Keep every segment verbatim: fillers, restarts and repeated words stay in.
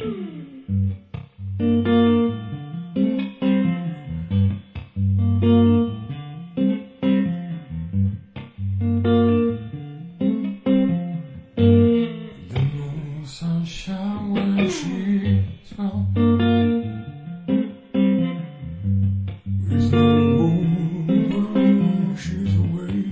Sunshine when she's gone. There's no moon when she's away.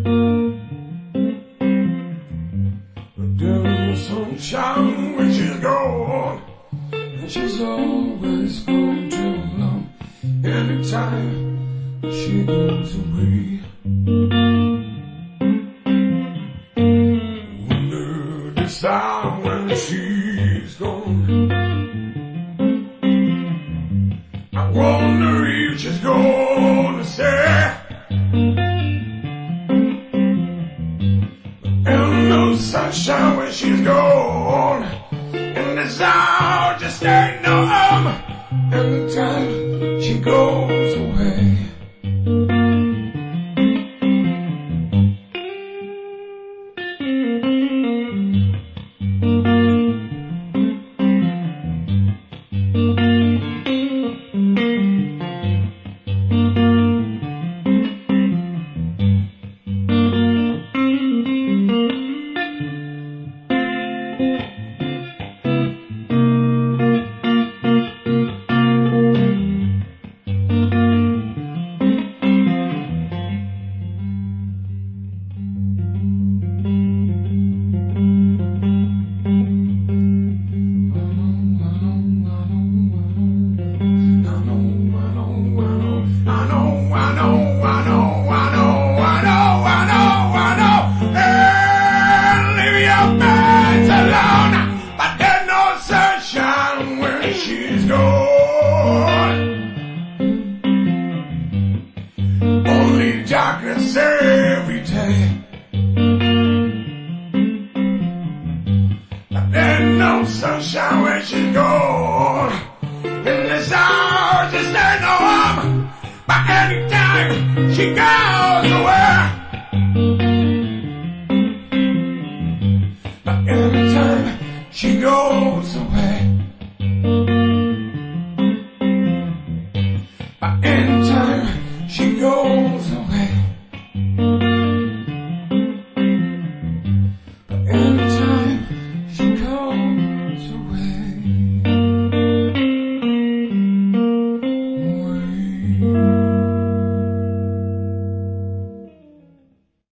But there's no sunshine when she's gone. And she's always gone too long. Anytime she goes away. Wonder this time when she's gone. I wonder if she's gonna say, and no sunshine when she's gone, and this hour just ain't no home. Anytime she goes away. She's gone. Only darkness every day. But there's no sunshine when she's gone. In this hour just ain't no harm. But anytime she goes away. But anytime she goes away.